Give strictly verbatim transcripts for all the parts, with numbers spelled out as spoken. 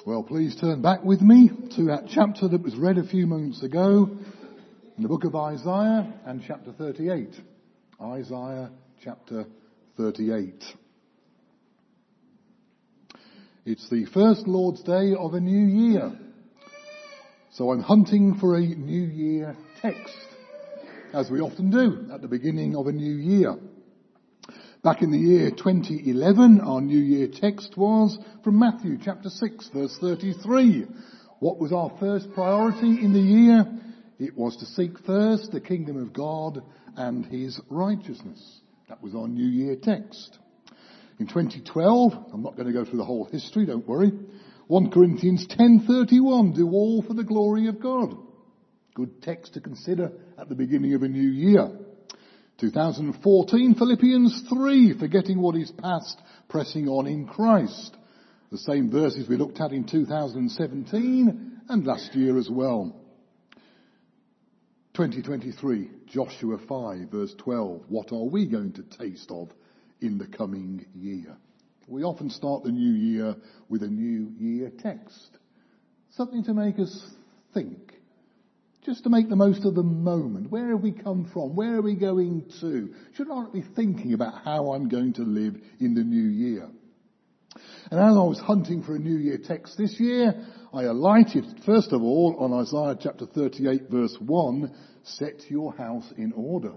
Well, please turn back with me to that chapter that was read a few moments ago in the book of Isaiah and chapter thirty-eight. Isaiah chapter thirty-eight. It's the first Lord's Day of a new year. So I'm hunting for a New Year text, as we often do at the beginning of a new year. Back in the year twenty eleven, our New Year text was from Matthew chapter six, verse thirty-three. What was our first priority in the year? It was to seek first the kingdom of God and his righteousness. That was our New Year text. In twenty twelve, I'm not going to go through the whole history, don't worry. First Corinthians ten thirty-one, do all for the glory of God. Good text to consider at the beginning of a new year. twenty fourteen, Philippians three, forgetting what is past, pressing on in Christ. The same verses we looked at in two thousand seventeen and last year as well. twenty twenty-three, Joshua five, verse twelve, what are we going to taste of in the coming year? We often start the new year with a new year text. Something to make us think. Just to make the most of the moment. Where have we come from? Where are we going to? Should I be thinking about how I'm going to live in the new year? And as I was hunting for a New Year text this year, I alighted, first of all, on Isaiah chapter thirty-eight, verse one, set your house in order.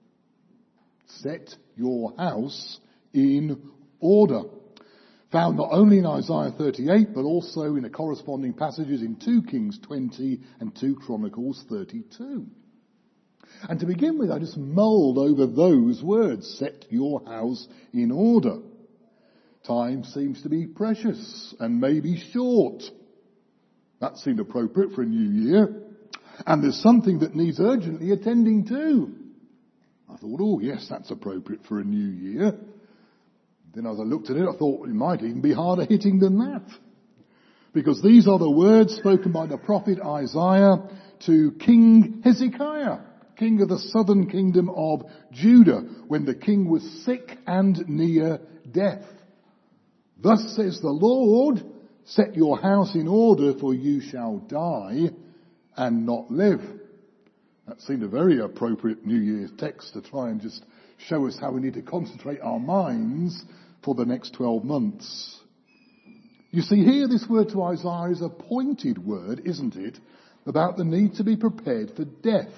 Set your house in order. Found not only in Isaiah thirty-eight, but also in the corresponding passages in Second Kings twenty and Second Chronicles thirty-two. And to begin with, I just mulled over those words, set your house in order. Time seems to be precious and maybe short. That seemed appropriate for a new year. And there's something that needs urgently attending to. I thought, oh yes, that's appropriate for a new year. Then as I looked at it, I thought it might even be harder hitting than that. Because these are the words spoken by the prophet Isaiah to King Hezekiah, king of the southern kingdom of Judah, when the king was sick and near death. Thus says the Lord, set your house in order, for you shall die and not live. That seemed a very appropriate New Year's text to try and just show us how we need to concentrate our minds for the next twelve months. You see, here this word to Isaiah is a pointed word, isn't it, about the need to be prepared for death.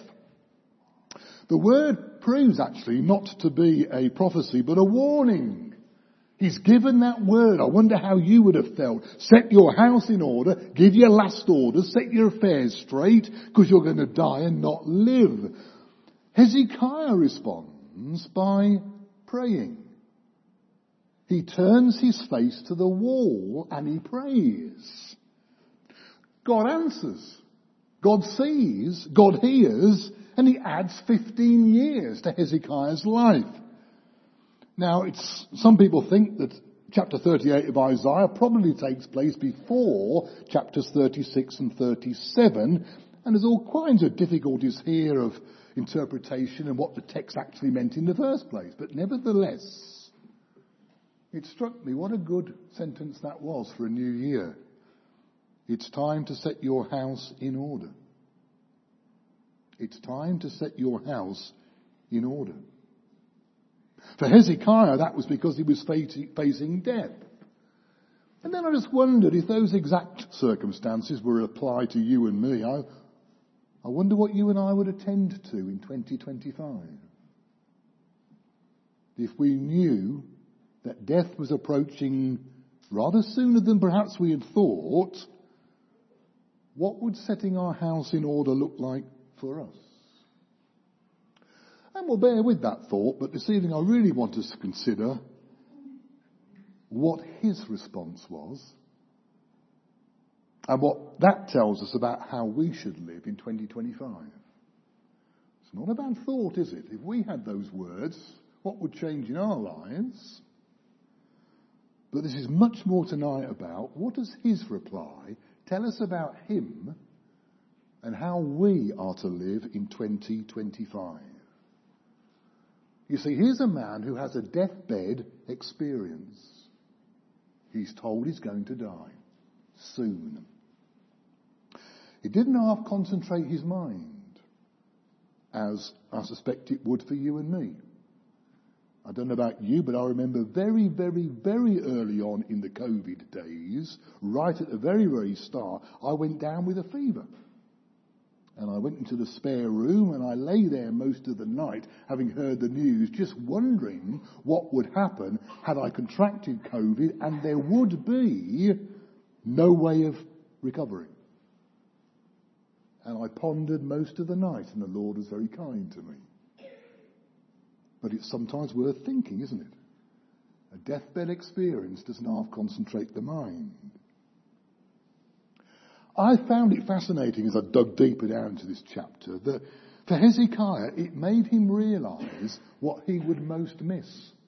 The word proves actually not to be a prophecy, but a warning. He's given that word. I wonder how you would have felt. Set your house in order, give your last orders, set your affairs straight, because you're going to die and not live. Hezekiah responds by praying. He turns his face to the wall and he prays. God answers. God sees. God hears. And he adds fifteen years to Hezekiah's life. Now, it's some people think that chapter thirty-eight of Isaiah probably takes place before chapters thirty-six and thirty-seven. And there's all kinds of difficulties here of interpretation and what the text actually meant in the first place. But nevertheless, it struck me what a good sentence that was for a new year. It's time to set your house in order. It's time to set your house in order. For Hezekiah, that was because he was facing death. And then I just wondered if those exact circumstances were applied to you and me. I, I wonder what you and I would attend to in twenty twenty-five. If we knew that death was approaching rather sooner than perhaps we had thought, what would setting our house in order look like for us? And we'll bear with that thought, but this evening I really want us to consider what his response was and what that tells us about how we should live in twenty twenty-five. It's not a bad thought, is it? If we had those words, what would change in our lives? But this is much more tonight about what does his reply tell us about him and how we are to live in twenty twenty-five. You see, here's a man who has a deathbed experience. He's told he's going to die. soon. It didn't half concentrate his mind, as I suspect it would for you and me. I don't know about you, but I remember very, very, very early on in the COVID days, right at the very, very start, I went down with a fever. And I went into the spare room and I lay there most of the night, having heard the news, just wondering what would happen had I contracted COVID and there would be no way of recovering. And I pondered most of the night, and the Lord was very kind to me. But it's sometimes worth thinking, isn't it? A deathbed experience doesn't half concentrate the mind. I found it fascinating as I dug deeper down into this chapter that for Hezekiah it made him realise what he would most miss.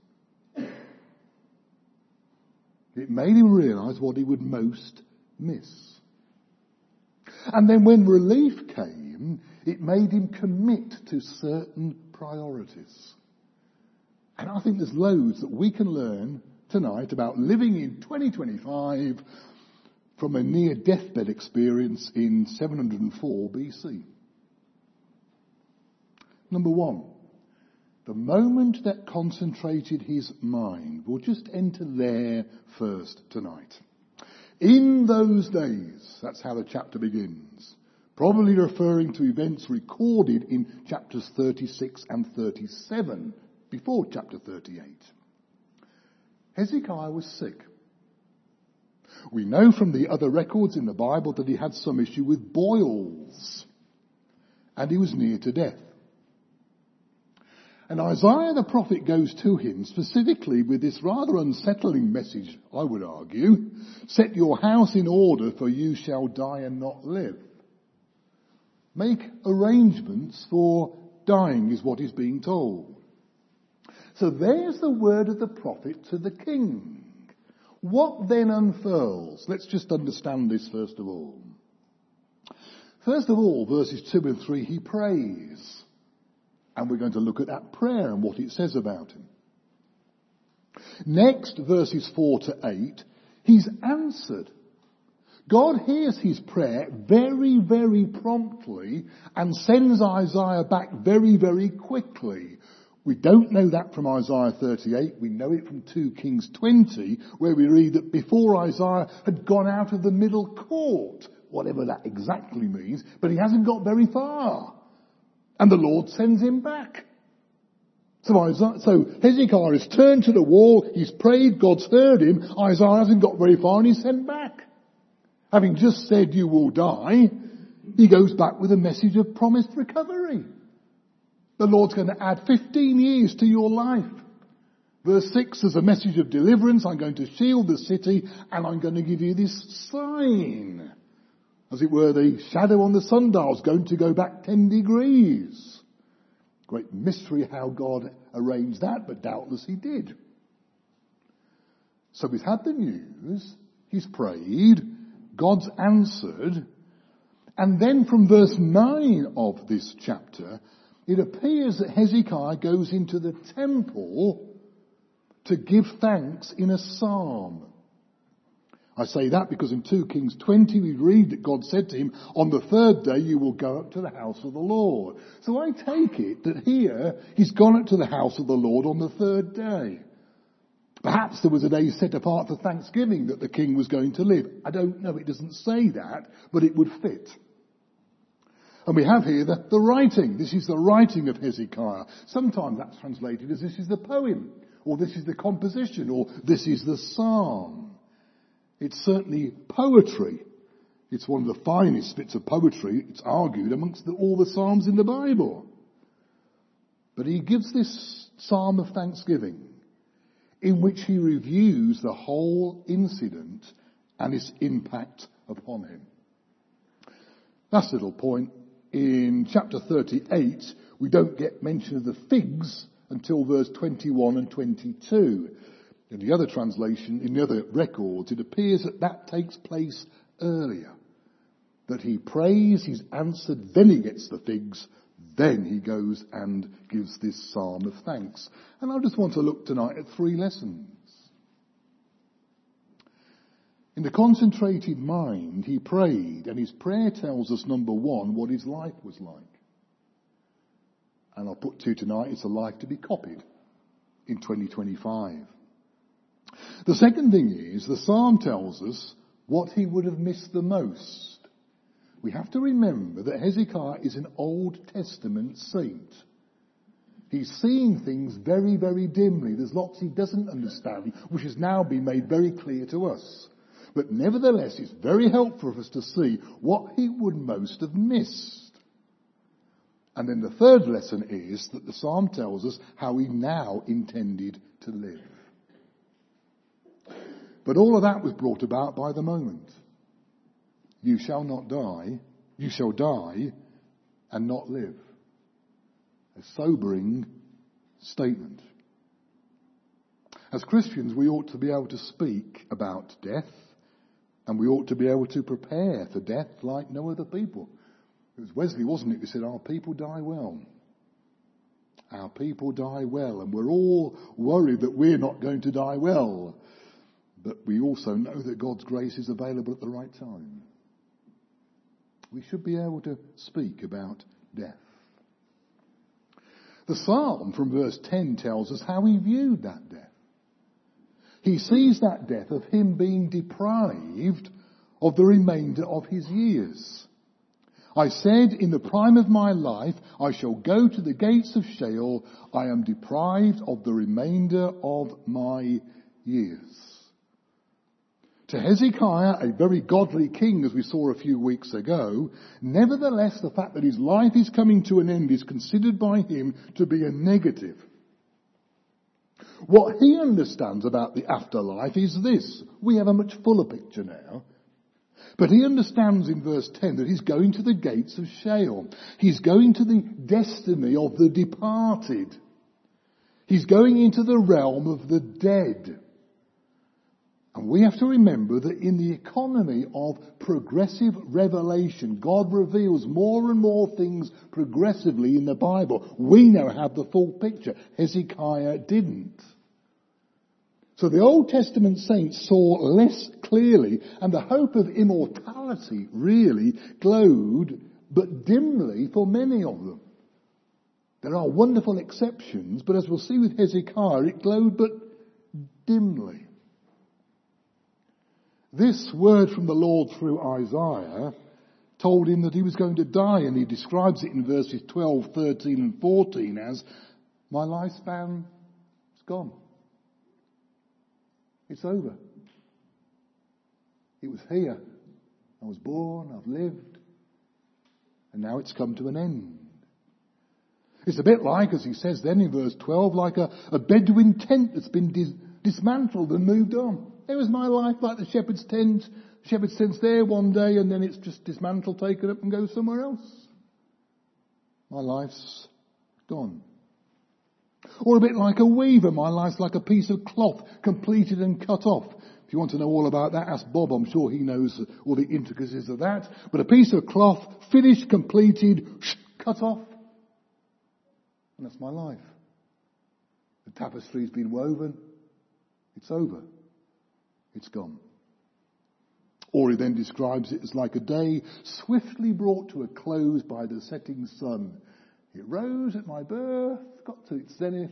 It made him realise what he would most miss. And then when relief came, it made him commit to certain priorities. And I think there's loads that we can learn tonight about living in twenty twenty-five from a near deathbed experience in seven hundred four B C. Number one, the moment that concentrated his mind. We'll just enter there first tonight. In those days, that's how the chapter begins, probably referring to events recorded in chapters thirty-six and thirty-seven, before chapter thirty-eight. Hezekiah was sick. We know from the other records in the Bible that he had some issue with boils, and he was near to death. And Isaiah the prophet goes to him specifically with this rather unsettling message, I would argue. Set your house in order, for you shall die and not live. Make arrangements for dying is what is being told. So there's the word of the prophet to the king. What then unfurls? Let's just understand this first of all. First of all, verses two and three, he prays. And we're going to look at that prayer and what it says about him. Next, verses four to eight, he's answered. God hears his prayer very, very promptly and sends Isaiah back very, very quickly. We don't know that from Isaiah thirty-eight. We know it from two Kings twenty, where we read that before Isaiah had gone out of the middle court, whatever that exactly means, but he hasn't got very far. And the Lord sends him back. So, Isaiah, so Hezekiah has turned to the wall, he's prayed, God's heard him, Isaiah hasn't got very far and he's sent back. Having just said you will die, he goes back with a message of promised recovery. The Lord's going to add fifteen years to your life. Verse six is a message of deliverance. I'm going to shield the city and I'm going to give you this sign. As it were, the shadow on the sundial is going to go back ten degrees. Great mystery how God arranged that, but doubtless he did. So he's had the news, he's prayed, God's answered, and then from verse nine of this chapter, it appears that Hezekiah goes into the temple to give thanks in a psalm. I say that because in two Kings twenty we read that God said to him, on the third day you will go up to the house of the Lord. So I take it that here he's gone up to the house of the Lord on the third day. Perhaps there was a day set apart for Thanksgiving that the king was going to live. I don't know, it doesn't say that, but it would fit. And we have here the, the writing. This is the writing of Hezekiah. Sometimes that's translated as this is the poem, or this is the composition, or this is the psalm. It's certainly poetry. It's one of the finest bits of poetry, it's argued, amongst the, all the psalms in the Bible. But he gives this psalm of thanksgiving in which he reviews the whole incident and its impact upon him. Last little point. In chapter thirty-eight, we don't get mention of the figs until verse twenty-one and twenty-two. In the other translation, in the other records, it appears that that takes place earlier. That he prays, he's answered, then he gets the figs, then he goes and gives this psalm of thanks. And I just want to look tonight at three lessons. In the concentrated mind, he prayed, and his prayer tells us, number one, what his life was like. And I'll put to you tonight, it's a life to be copied in twenty twenty-five. The second thing is, the psalm tells us what he would have missed the most. We have to remember that Hezekiah is an Old Testament saint. He's seeing things very, very dimly. There's lots he doesn't understand, which has now been made very clear to us. But nevertheless, it's very helpful for us to see what he would most have missed. And then the third lesson is that the psalm tells us how he now intended to live. But all of that was brought about by the moment. You shall not die, you shall die and not live. A sobering statement. As Christians, we ought to be able to speak about death, and we ought to be able to prepare for death like no other people. It was Wesley, wasn't it, who said, our people die well. Our people die well, and we're all worried that we're not going to die well. But we also know that God's grace is available at the right time. We should be able to speak about death. The psalm from verse ten tells us how he viewed that death. He sees that death of him being deprived of the remainder of his years. I said, in the prime of my life, I shall go to the gates of Sheol. I am deprived of the remainder of my years. To Hezekiah, a very godly king, as we saw a few weeks ago, nevertheless, the fact that his life is coming to an end is considered by him to be a negative. What he understands about the afterlife is this. We have a much fuller picture now. But he understands in verse ten that he's going to the gates of Sheol. He's going to the destiny of the departed. He's going into the realm of the dead. And we have to remember that in the economy of progressive revelation, God reveals more and more things progressively in the Bible. We now have the full picture. Hezekiah didn't. So the Old Testament saints saw less clearly, and the hope of immortality really glowed, but dimly for many of them. There are wonderful exceptions, but as we'll see with Hezekiah, it glowed but dimly. This word from the Lord through Isaiah told him that he was going to die, and he describes it in verses twelve, thirteen and fourteen as, my lifespan is gone. It's over. It was here. I was born, I've lived, and now it's come to an end. It's a bit like, as he says then in verse twelve, like a, a Bedouin tent that's been dis- dismantled and moved on. It was my life like the shepherd's tent. Shepherd's tent's there one day and then it's just dismantled, taken up and goes somewhere else. My life's gone. Or a bit like a weaver. My life's like a piece of cloth, completed and cut off. If you want to know all about that, ask Bob. I'm sure he knows all the intricacies of that. But a piece of cloth, finished, completed, cut off. And that's my life. The tapestry's been woven. It's over. It's gone. Or he then describes it as like a day swiftly brought to a close by the setting sun. It rose at my birth, got to its zenith.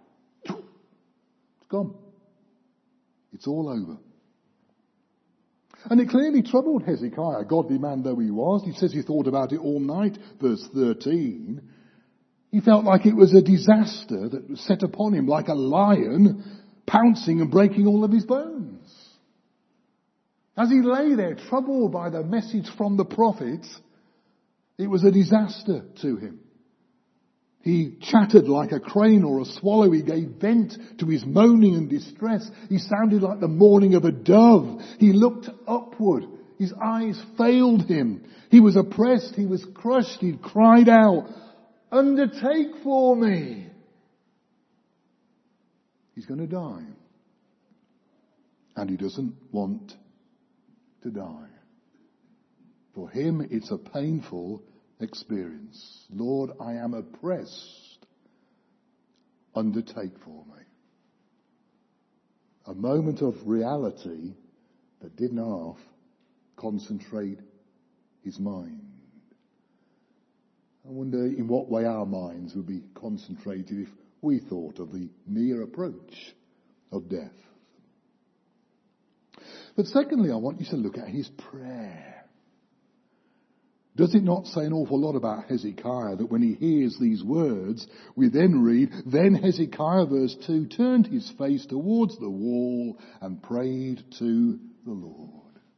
It's gone. It's all over. And it clearly troubled Hezekiah, godly man though he was. He says he thought about it all night, verse thirteen. He felt like it was a disaster that was set upon him like a lion, pouncing and breaking all of his bones. As he lay there, troubled by the message from the prophets, it was a disaster to him. He chattered like a crane or a swallow. He gave vent to his moaning and distress. He sounded like the mourning of a dove. He looked upward. His eyes failed him. He was oppressed. He was crushed. He cried out, "Undertake for me." He's going to die. And he doesn't want to die. For him, it's a painful experience. Lord, I am oppressed. Undertake for me. A moment of reality that didn't half concentrate his mind. I wonder in what way our minds would be concentrated if we thought of the near approach of death. But secondly, I want you to look at his prayer. Does it not say an awful lot about Hezekiah that when he hears these words, we then read, then Hezekiah, verse two, turned his face towards the wall and prayed to the Lord.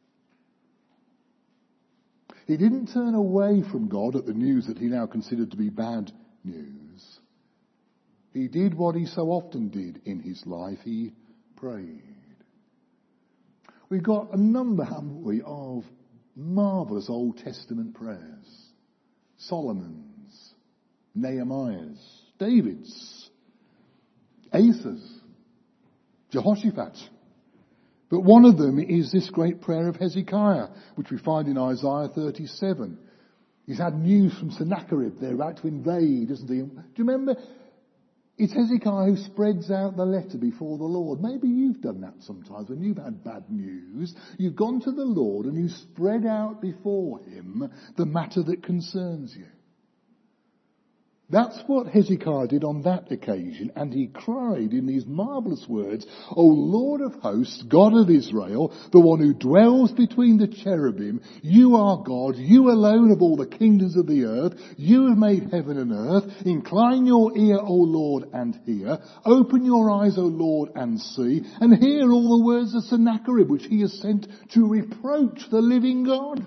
He didn't turn away from God at the news that he now considered to be bad news. He did what he so often did in his life. He prayed. We've got a number, haven't we, of marvellous Old Testament prayers. Solomon's, Nehemiah's, David's, Asa's, Jehoshaphat's. But one of them is this great prayer of Hezekiah, which we find in Isaiah thirty-seven. He's had news from Sennacherib. They're about to invade, isn't he? Do you remember? It's Hezekiah who spreads out the letter before the Lord. Maybe you've done that sometimes when you've had bad news. You've gone to the Lord and you spread out before him the matter that concerns you. That's what Hezekiah did on that occasion, and he cried in these marvellous words, O Lord of hosts, God of Israel, the one who dwells between the cherubim, you are God, you alone of all the kingdoms of the earth, you have made heaven and earth, incline your ear, O Lord, and hear, open your eyes, O Lord, and see, and hear all the words of Sennacherib, which he has sent to reproach the living God.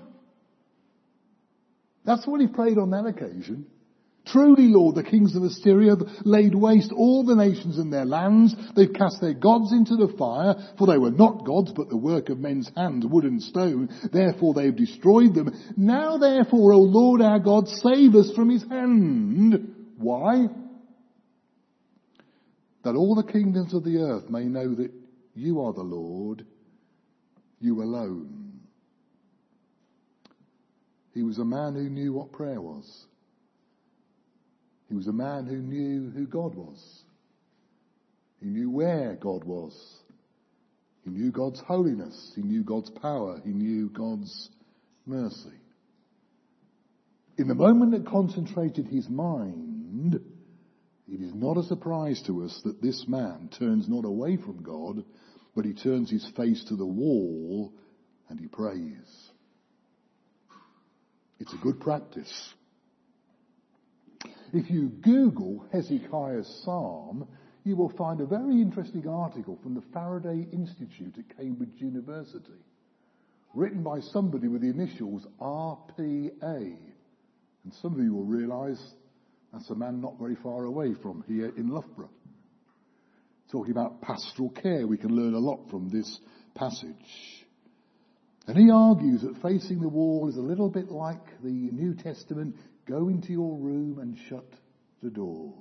That's what he prayed on that occasion. Truly, Lord, the kings of Assyria have laid waste all the nations and their lands. They've cast their gods into the fire, for they were not gods, but the work of men's hands, wood and stone. Therefore they have destroyed them. Now therefore, O Lord our God, save us from his hand. Why? That all the kingdoms of the earth may know that you are the Lord, you alone. He was a man who knew what prayer was. He was a man who knew who God was. He knew where God was. He knew God's holiness. He knew God's power. He knew God's mercy. In the moment that concentrated his mind, it is not a surprise to us that this man turns not away from God, but he turns his face to the wall and he prays. It's a good practice. If you Google Hezekiah's Psalm, you will find a very interesting article from the Faraday Institute at Cambridge University, written by somebody with the initials R P A. And some of you will realise that's a man not very far away from here in Loughborough. Talking about pastoral care, we can learn a lot from this passage. And he argues that facing the wall is a little bit like the New Testament. Go into your room and shut the door.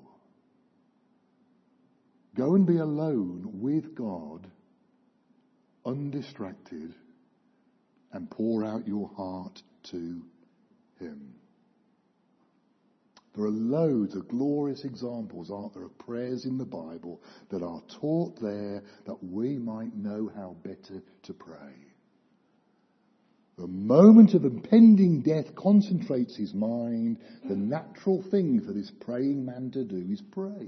Go and be alone with God, undistracted, and pour out your heart to him. There are loads of glorious examples, aren't there, of prayers in the Bible that are taught there that we might know how better to pray. The moment of impending death concentrates his mind. The natural thing for this praying man to do is pray.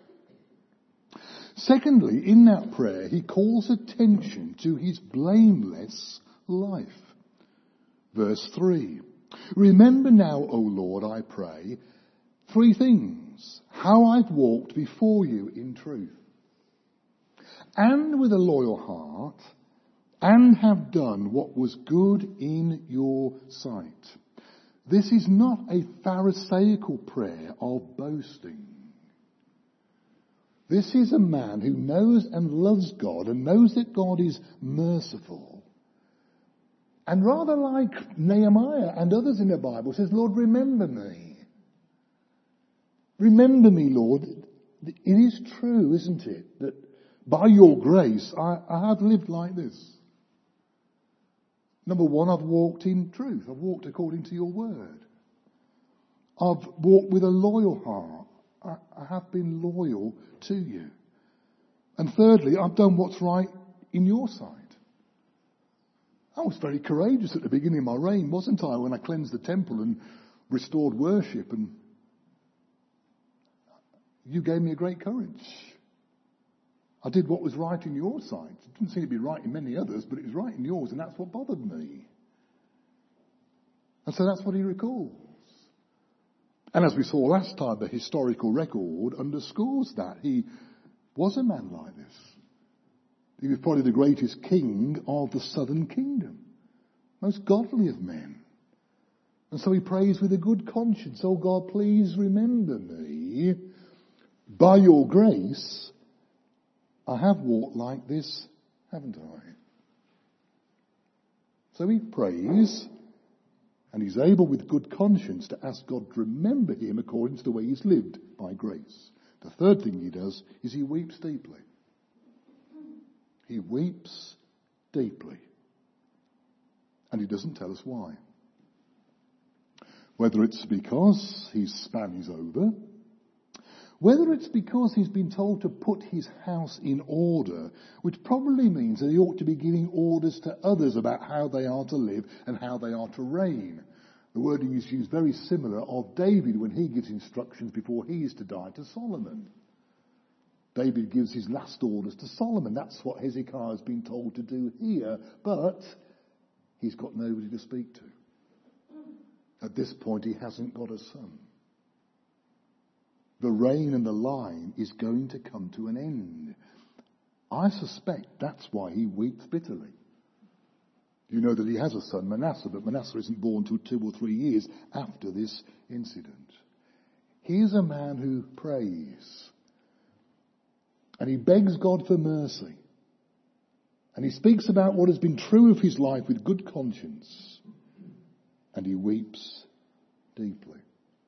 Secondly, in that prayer, he calls attention to his blameless life. Verse three. Remember now, O Lord, I pray, three things. How I've walked before you in truth, and with a loyal heart, and have done what was good in your sight. This is not a pharisaical prayer of boasting. This is a man who knows and loves God and knows that God is merciful. And rather like Nehemiah and others in the Bible, says, Lord, remember me. Remember me, Lord. It is true, isn't it, that by your grace I, I have lived like this. Number one, I've walked in truth. I've walked according to your word. I've walked with a loyal heart. I, I have been loyal to you. And thirdly, I've done what's right in your sight. I was very courageous at the beginning of my reign, wasn't I, when I cleansed the temple and restored worship, and you gave me a great courage. I did what was right in your sight. It didn't seem to be right in many others, but it was right in yours, and that's what bothered me. And so that's what he recalls. And as we saw last time, the historical record underscores that. He was a man like this. He was probably the greatest king of the southern kingdom. Most godly of men. And so he prays with a good conscience. Oh God, please remember me. By your grace, I have walked like this, haven't I? So he prays, and he's able with good conscience to ask God to remember him according to the way he's lived by grace. The third thing he does is he weeps deeply. He weeps deeply. And he doesn't tell us why. Whether it's because his span is over, whether it's because he's been told to put his house in order, which probably means that he ought to be giving orders to others about how they are to live and how they are to reign. The wording is used very similar of David when he gives instructions before he is to die to Solomon. David gives his last orders to Solomon. That's what Hezekiah has been told to do here, but he's got nobody to speak to. At this point, he hasn't got a son. The reign and the line is going to come to an end. I suspect that's why he weeps bitterly. You know that he has a son, Manasseh, but Manasseh isn't born till two or three years after this incident. Here's a man who prays. And he begs God for mercy. And he speaks about what has been true of his life with good conscience. And he weeps deeply.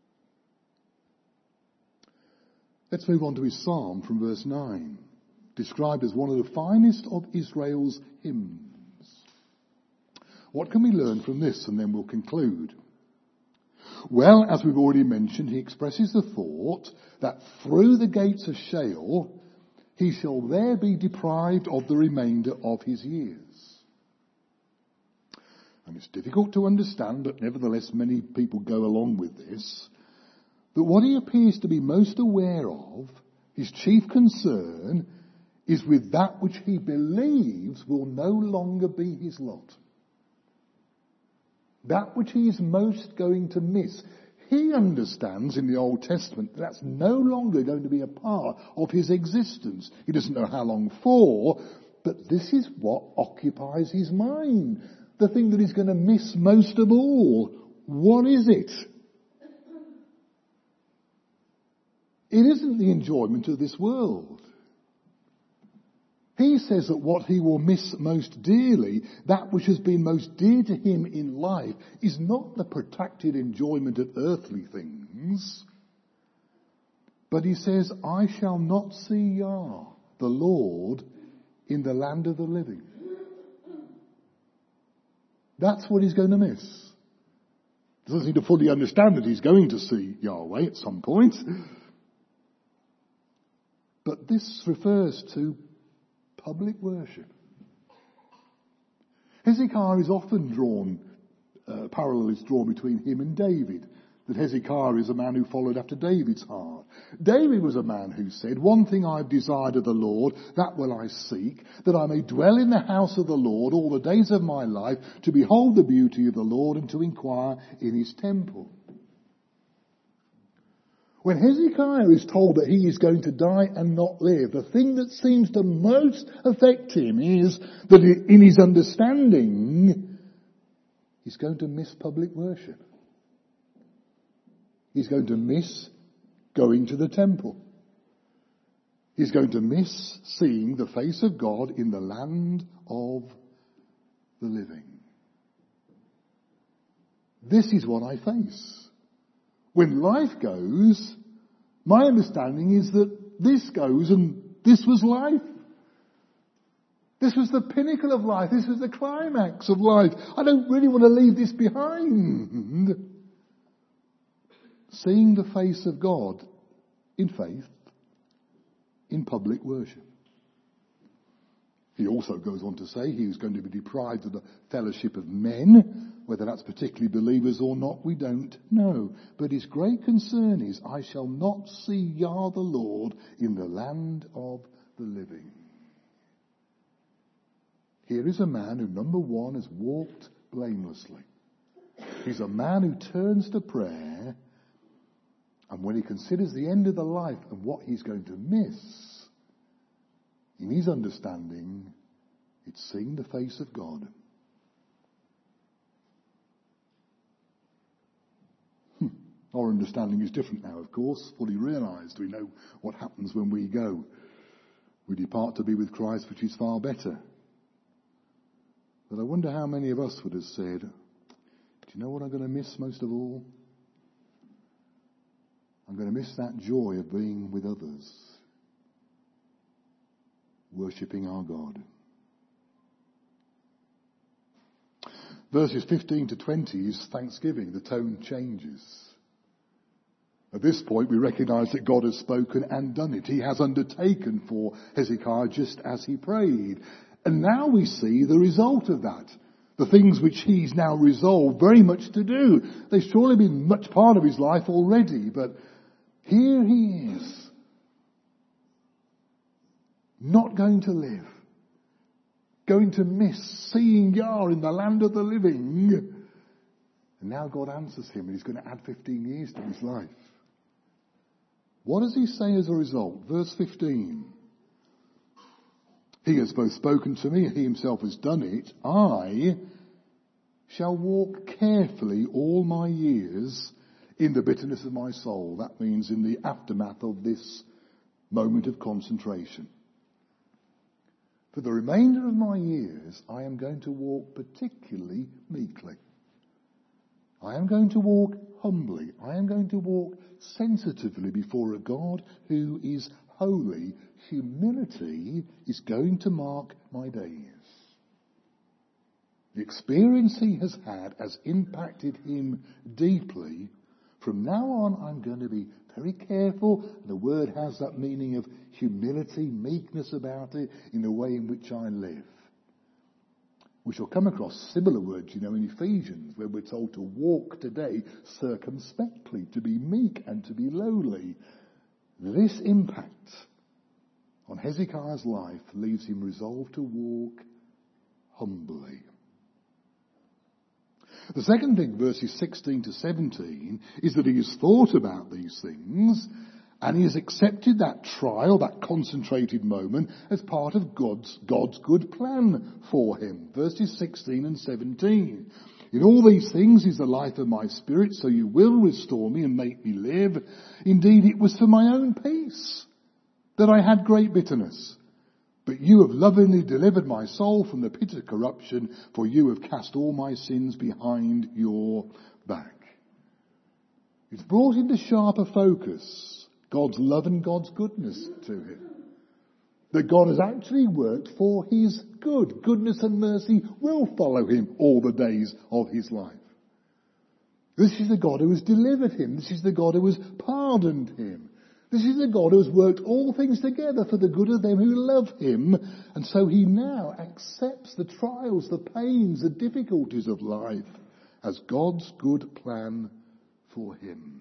Let's move on to his psalm from verse nine, described as one of the finest of Israel's hymns. What can we learn from this? And then we'll conclude. Well, as we've already mentioned, he expresses the thought that through the gates of Sheol, he shall there be deprived of the remainder of his years. And it's difficult to understand, but nevertheless many people go along with this. But what he appears to be most aware of, his chief concern, is with that which he believes will no longer be his lot. That which he is most going to miss. He understands in the Old Testament that that's no longer going to be a part of his existence. He doesn't know how long for, but this is what occupies his mind. The thing that he's going to miss most of all. What is it? It isn't the enjoyment of this world. He says that what he will miss most dearly, that which has been most dear to him in life, is not the protracted enjoyment of earthly things. But he says, I shall not see Yah, the Lord, in the land of the living. That's what he's going to miss. He doesn't seem to fully understand that he's going to see Yahweh at some point. But this refers to public worship. Hezekiah is often drawn, uh, parallel is drawn between him and David. That Hezekiah is a man who followed after David's heart. David was a man who said, one thing I've desired of the Lord, that will I seek, that I may dwell in the house of the Lord all the days of my life, to behold the beauty of the Lord and to inquire in his temple. When Hezekiah is told that he is going to die and not live, the thing that seems to most affect him is that in his understanding, he's going to miss public worship. He's going to miss going to the temple. He's going to miss seeing the face of God in the land of the living. This is what I face. When life goes, my understanding is that this goes and this was life. This was the pinnacle of life. This was the climax of life. I don't really want to leave this behind. Seeing the face of God in faith, in public worship. He also goes on to say he was going to be deprived of the fellowship of men. Whether that's particularly believers or not, we don't know. But his great concern is, I shall not see Yah the Lord in the land of the living. Here is a man who, number one, has walked blamelessly. He's a man who turns to prayer, and when he considers the end of the life and what he's going to miss, in his understanding, it's seeing the face of God. Hmm. Our understanding is different now, of course, fully realised. We know what happens when we go. We depart to be with Christ, which is far better. But I wonder how many of us would have said, do you know what I'm going to miss most of all? I'm going to miss that joy of being with others, worshipping our God. Verses fifteen to twenty is thanksgiving. The tone changes. At this point, we recognise that God has spoken and done it. He has undertaken for Hezekiah just as he prayed. And now we see the result of that. The things which he's now resolved very much to do. They've surely been much part of his life already, but here he is, not going to live, going to miss seeing Yah in the land of the living. And now God answers him, and he's going to add fifteen years to his life. What does he say as a result? Verse fifteen. He has both spoken to me, and he himself has done it. I shall walk carefully all my years in the bitterness of my soul. That means in the aftermath of this moment of concentration. For the remainder of my years, I am going to walk particularly meekly. I am going to walk humbly. I am going to walk sensitively before a God who is holy. Humility is going to mark my days. The experience he has had has impacted him deeply. From now on, I'm going to be very careful. The word has that meaning of humility, meekness about it, in the way in which I live. We shall come across similar words, you know, in Ephesians, where we're told to walk today circumspectly, to be meek and to be lowly. This impact on Hezekiah's life leaves him resolved to walk humbly. The second thing, verses sixteen to seventeen, is that he has thought about these things and he has accepted that trial, that concentrated moment, as part of God's, God's good plan for him. Verses sixteen and seventeen. In all these things is the life of my spirit, so you will restore me and make me live. Indeed, it was for my own peace that I had great bitterness. But you have lovingly delivered my soul from the pit of corruption, for you have cast all my sins behind your back. It's brought into sharper focus God's love and God's goodness to him. That God has actually worked for his good. Goodness and mercy will follow him all the days of his life. This is the God who has delivered him. This is the God who has pardoned him. This is the God who has worked all things together for the good of them who love him. And so he now accepts the trials, the pains, the difficulties of life as God's good plan for him.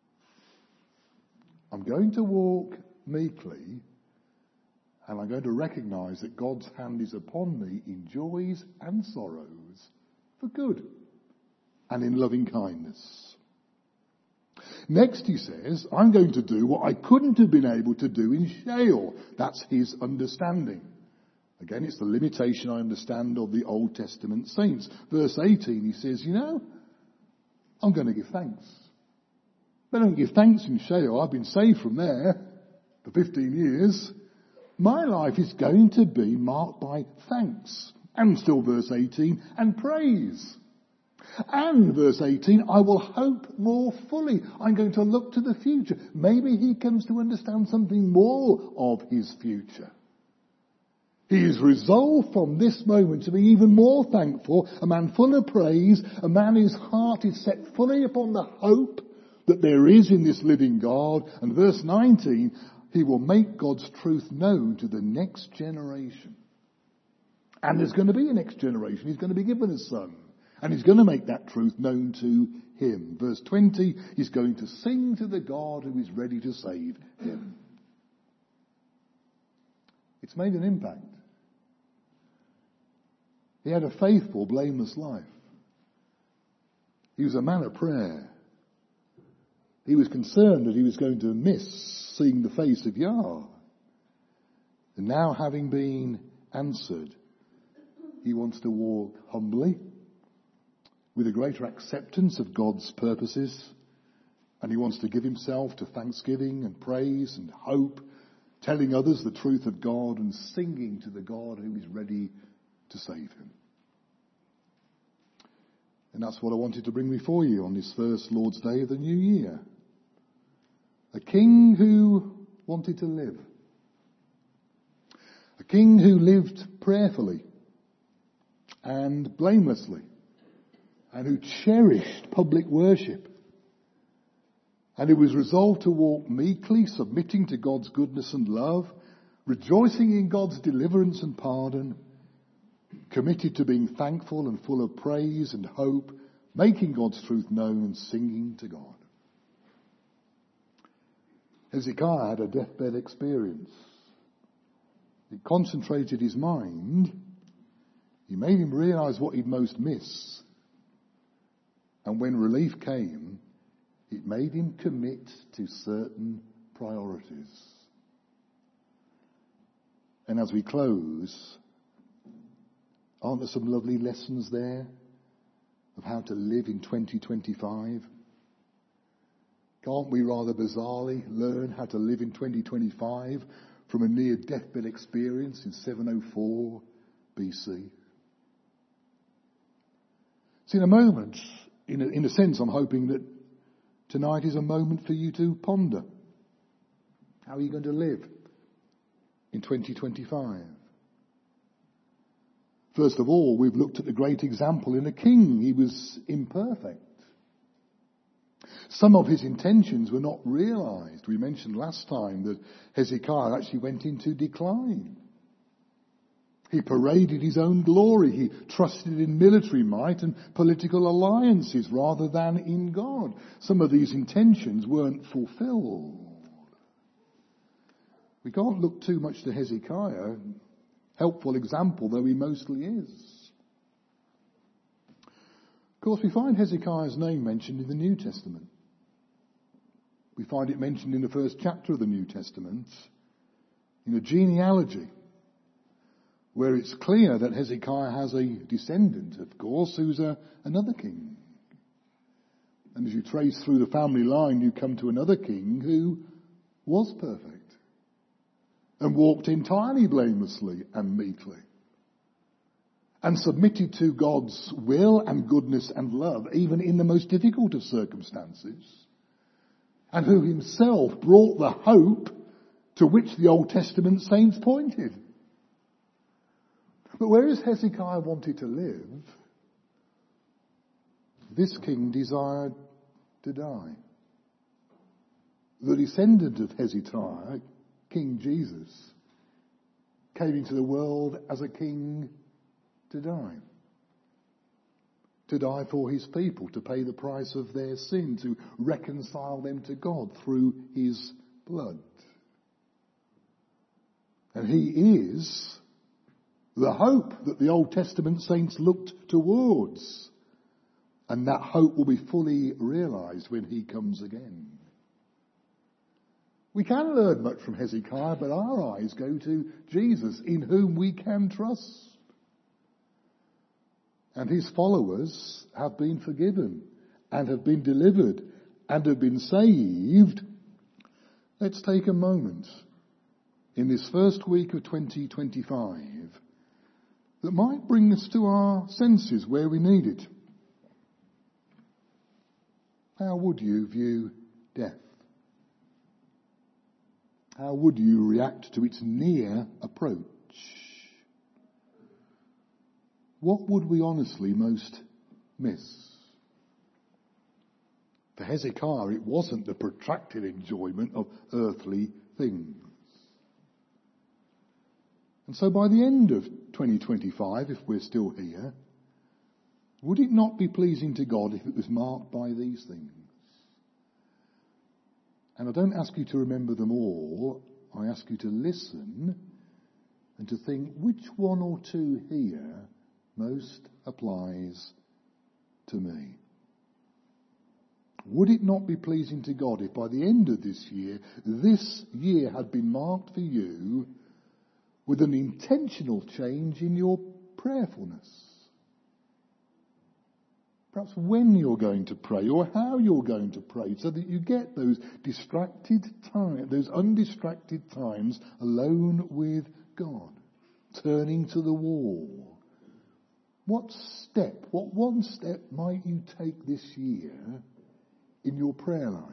I'm going to walk meekly, and I'm going to recognise that God's hand is upon me in joys and sorrows for good and in loving kindness. Next he says, I'm going to do what I couldn't have been able to do in Sheol. That's his understanding. Again, it's the limitation I understand of the Old Testament saints. Verse eighteen, he says, you know, I'm going to give thanks. I don't give thanks in Sheol. I've been saved from there for fifteen years. My life is going to be marked by thanks. And still verse eighteen, and praise. And verse eighteen, I will hope more fully. I'm going to look to the future. Maybe he comes to understand something more of his future. He is resolved from this moment to be even more thankful, a man full of praise, a man whose heart is set fully upon the hope that there is in this living God. And verse nineteen, he will make God's truth known to the next generation. And there's going to be a next generation. He's going to be given a son. And he's going to make that truth known to him. Verse twenty, he's going to sing to the God who is ready to save him. It's made an impact. He had a faithful, blameless life. He was a man of prayer. He was concerned that he was going to miss seeing the face of Yah. And now, having been answered, he wants to walk humbly, with a greater acceptance of God's purposes, and he wants to give himself to thanksgiving and praise and hope, telling others the truth of God and singing to the God who is ready to save him. And that's what I wanted to bring before you on this first Lord's Day of the new year. A king who wanted to live. A king who lived prayerfully and blamelessly, and who cherished public worship, and who was resolved to walk meekly, submitting to God's goodness and love, rejoicing in God's deliverance and pardon, committed to being thankful and full of praise and hope, making God's truth known and singing to God. Hezekiah had a deathbed experience. It concentrated his mind. It made him realize what he'd most miss. And when relief came, it made him commit to certain priorities. And as we close, aren't there some lovely lessons there of how to live in twenty twenty-five? Can't we rather bizarrely learn how to live in twenty twenty-five from a near deathbed experience in seven oh four B C? See, in a moment, in a, in a sense, I'm hoping that tonight is a moment for you to ponder. How are you going to live in twenty twenty-five? First of all, we've looked at the great example in a king. He was imperfect. Some of his intentions were not realized. We mentioned last time that Hezekiah actually went into decline. He paraded his own glory. He trusted in military might and political alliances rather than in God. Some of these intentions weren't fulfilled. We can't look too much to Hezekiah, helpful example though he mostly is. Of course, we find Hezekiah's name mentioned in the New Testament. We find it mentioned in the first chapter of the New Testament, in a genealogy, where it's clear that Hezekiah has a descendant, of course, who's a, another king. And as you trace through the family line, you come to another king who was perfect and walked entirely blamelessly and meekly and submitted to God's will and goodness and love, even in the most difficult of circumstances, and who himself brought the hope to which the Old Testament saints pointed. But whereas Hezekiah wanted to live, this king desired to die. The descendant of Hezekiah, King Jesus, came into the world as a king to die. To die for his people, to pay the price of their sin, to reconcile them to God through his blood. And he is the hope that the Old Testament saints looked towards. And that hope will be fully realized when he comes again. We can learn much from Hezekiah, but our eyes go to Jesus, in whom we can trust. And his followers have been forgiven and have been delivered and have been saved. Let's take a moment in this first week of twenty twenty-five that might bring us to our senses where we need it. How would you view death? How would you react to its near approach? What would we honestly most miss? For Hezekiah, it wasn't the protracted enjoyment of earthly things. And so by the end of twenty twenty-five, if we're still here, would it not be pleasing to God if it was marked by these things? And I don't ask you to remember them all. I ask you to listen and to think which one or two here most applies to me. Would it not be pleasing to God if by the end of this year, this year had been marked for you with an intentional change in your prayerfulness? Perhaps when you're going to pray or how you're going to pray, so that you get those distracted times, those undistracted times alone with God, turning to the wall. What step, what one step might you take this year in your prayer life?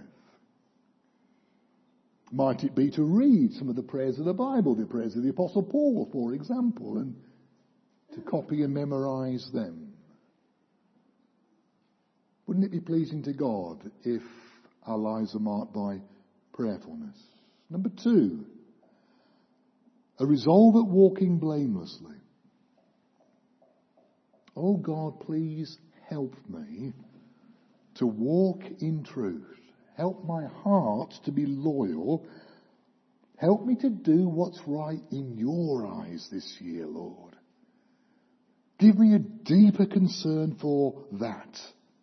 Might it be to read some of the prayers of the Bible, the prayers of the Apostle Paul, for example, and to copy and memorize them? Wouldn't it be pleasing to God if our lives are marked by prayerfulness? Number two, a resolve at walking blamelessly. Oh God, please help me to walk in truth. Help my heart to be loyal. Help me to do what's right in your eyes this year, Lord. Give me a deeper concern for that.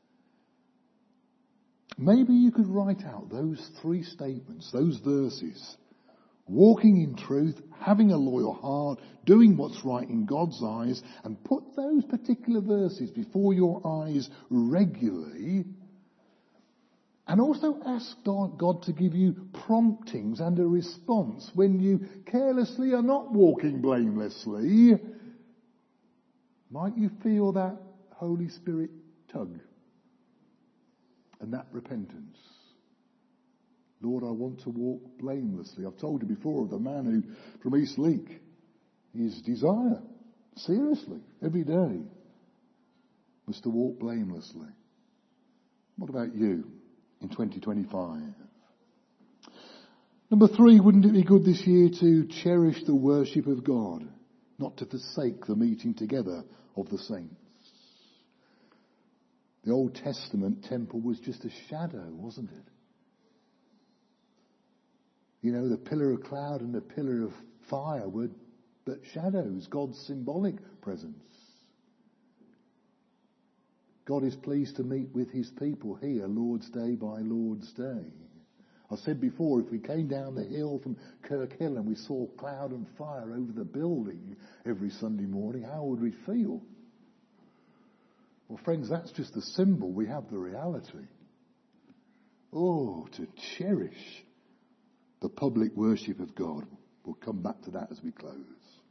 Maybe you could write out those three statements, those verses. Walking in truth, having a loyal heart, doing what's right in God's eyes, and put those particular verses before your eyes regularly. And also ask God to give you promptings and a response when you carelessly are not walking blamelessly. Might you feel that Holy Spirit tug and that repentance? Lord, I want to walk blamelessly. I've told you before of the man who, from East Leek, his desire, seriously, every day, was to walk blamelessly. What about you in twenty twenty-five? Number three, wouldn't it be good this year to cherish the worship of God, not to forsake the meeting together of the saints? The Old Testament temple was just a shadow, wasn't it? You know, the pillar of cloud and the pillar of fire were but shadows, God's symbolic presence. God is pleased to meet with his people here, Lord's Day by Lord's Day. I said before, if we came down the hill from Kirkhill and we saw cloud and fire over the building every Sunday morning, how would we feel? Well, friends, that's just the symbol. We have the reality. Oh, to cherish the public worship of God. We'll come back to that as we close.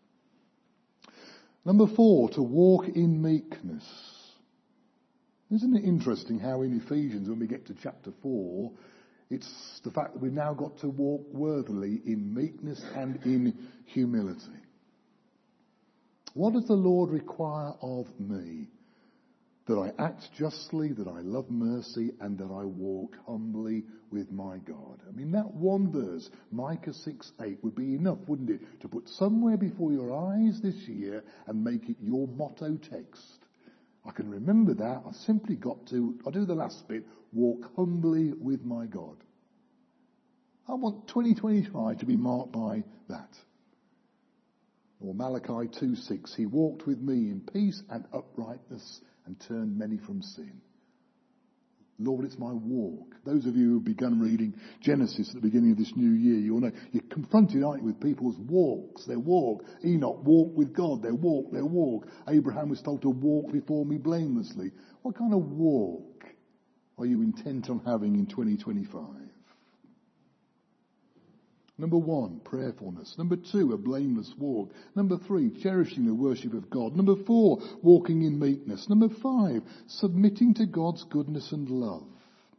Number four, to walk in meekness. Isn't it interesting how in Ephesians, when we get to chapter four, it's the fact that we've now got to walk worthily in meekness and in humility. What does the Lord require of me? That I act justly, that I love mercy, and that I walk humbly with my God. I mean, that one verse, Micah six eight, would be enough, wouldn't it, to put somewhere before your eyes this year and make it your motto text. I can remember that. I simply got to, I'll do the last bit, walk humbly with my God. I want twenty twenty-five to be marked by that. Or Malachi two six, he walked with me in peace and uprightness and turned many from sin. Lord, it's my walk. Those of you who have begun reading Genesis at the beginning of this new year, you'll know you're confronted, aren't you, with people's walks, their walk. Enoch walked with God, their walk, their walk. Abraham was told to walk before me blamelessly. What kind of walk are you intent on having in twenty twenty-five? Number one, prayerfulness. Number two, a blameless walk. Number three, cherishing the worship of God. Number four, walking in meekness. Number five, submitting to God's goodness and love.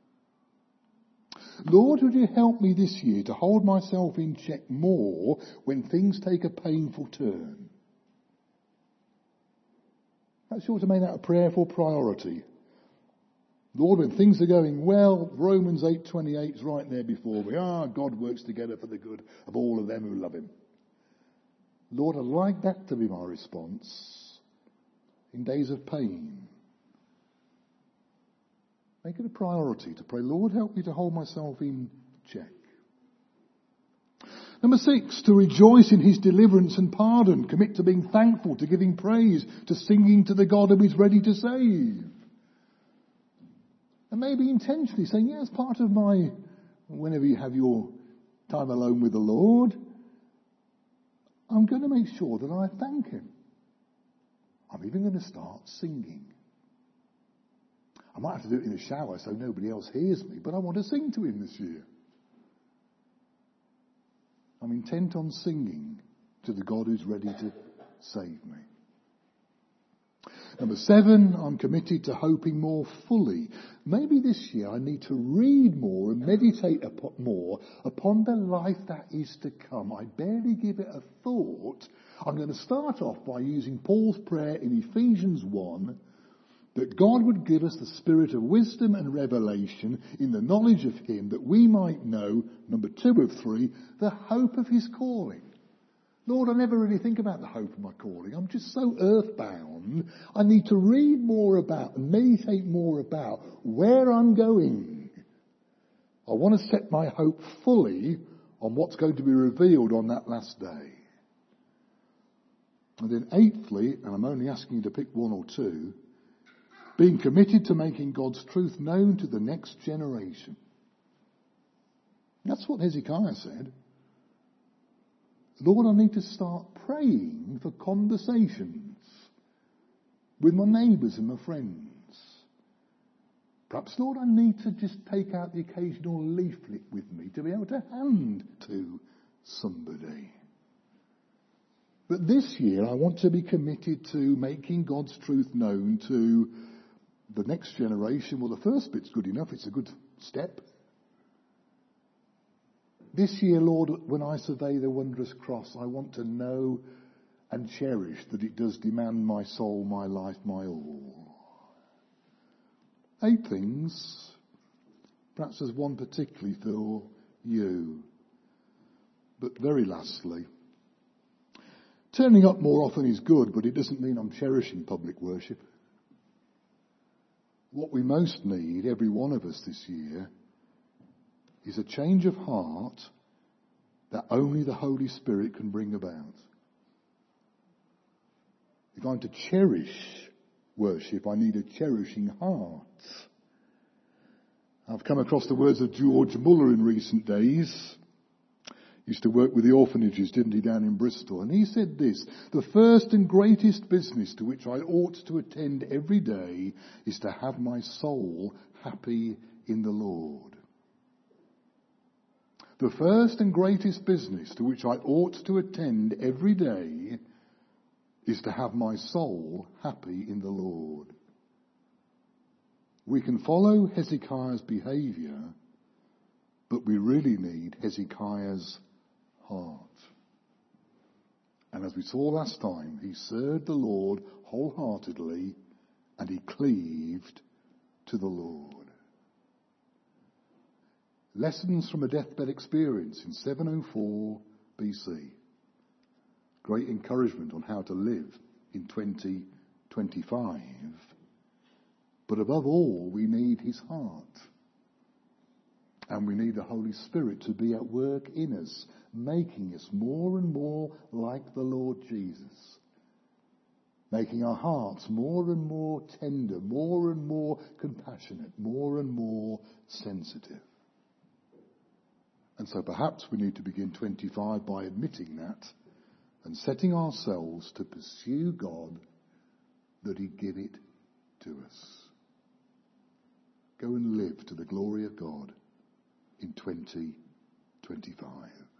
Lord, would you help me this year to hold myself in check more when things take a painful turn? Perhaps you ought to make that a prayerful priority. Lord, when things are going well, Romans eight twenty-eight is right there before me. Ah, God works together for the good of all of them who love him. Lord, I'd like that to be my response in days of pain. Make it a priority to pray, Lord, help me to hold myself in check. Number six, to rejoice in his deliverance and pardon. Commit to being thankful, to giving praise, to singing to the God who is ready to save. And maybe intentionally saying, yeah, as part of my, whenever you have your time alone with the Lord, I'm going to make sure that I thank him. I'm even going to start singing. I might have to do it in the shower so nobody else hears me, but I want to sing to him this year. I'm intent on singing to the God who's ready to save me. Number seven, I'm committed to hoping more fully. Maybe this year I need to read more and meditate upon more upon the life that is to come. I barely give it a thought. I'm going to start off by using Paul's prayer in Ephesians one, that God would give us the spirit of wisdom and revelation in the knowledge of him, that we might know, number two of three, the hope of his calling. Lord, I never really think about the hope of my calling. I'm just so earthbound. I need to read more about and meditate more about where I'm going. I want to set my hope fully on what's going to be revealed on that last day. And then eighthly, and I'm only asking you to pick one or two, being committed to making God's truth known to the next generation. That's what Hezekiah said. Lord, I need to start praying for conversations with my neighbours and my friends. Perhaps, Lord, I need to just take out the occasional leaflet with me to be able to hand to somebody. But this year I want to be committed to making God's truth known to the next generation. Well, the first bit's good enough. It's a good step. This year, Lord, when I survey the wondrous cross, I want to know and cherish that it does demand my soul, my life, my all. Eight things. Perhaps there's one particularly for you. But very lastly, turning up more often is good, but it doesn't mean I'm cherishing public worship. What we most need, every one of us this year, is a change of heart that only the Holy Spirit can bring about. If I'm to cherish worship, I need a cherishing heart. I've come across the words of George Muller in recent days. He used to work with the orphanages, didn't he, down in Bristol? And he said this: the first and greatest business to which I ought to attend every day is to have my soul happy in the Lord. The first and greatest business to which I ought to attend every day is to have my soul happy in the Lord. We can follow Hezekiah's behaviour, but we really need Hezekiah's heart. And as we saw last time, he served the Lord wholeheartedly and he cleaved to the Lord. Lessons from a deathbed experience in seven oh four B C. Great encouragement on how to live in twenty twenty-five. But above all, we need his heart. And we need the Holy Spirit to be at work in us, making us more and more like the Lord Jesus. Making our hearts more and more tender, more and more compassionate, more and more sensitive. And so perhaps we need to begin twenty-five by admitting that and setting ourselves to pursue God, that he'd give it to us. Go and live to the glory of God in twenty twenty-five.